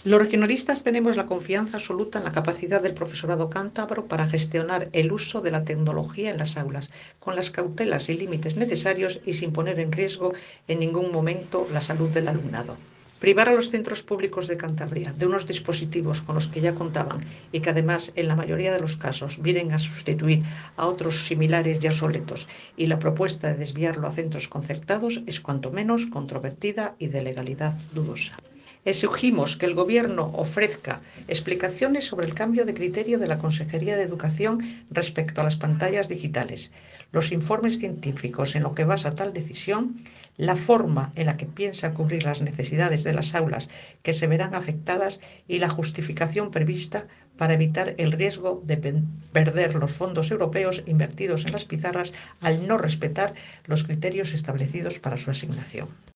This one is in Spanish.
Los regionalistas tenemos la confianza absoluta en la capacidad del profesorado cántabro para gestionar el uso de la tecnología en las aulas, con las cautelas y límites necesarios y sin poner en riesgo en ningún momento la salud del alumnado. Privar a los centros públicos de Cantabria de unos dispositivos con los que ya contaban y que además en la mayoría de los casos vienen a sustituir a otros similares y obsoletos, y la propuesta de desviarlo a centros concertados es cuanto menos controvertida y de legalidad dudosa. Exigimos que el Gobierno ofrezca explicaciones sobre el cambio de criterio de la Consejería de Educación respecto a las pantallas digitales, los informes científicos en lo que basa tal decisión, la forma en la que piensa cubrir las necesidades de las aulas que se verán afectadas y la justificación prevista para evitar el riesgo de perder los fondos europeos invertidos en las pizarras al no respetar los criterios establecidos para su asignación.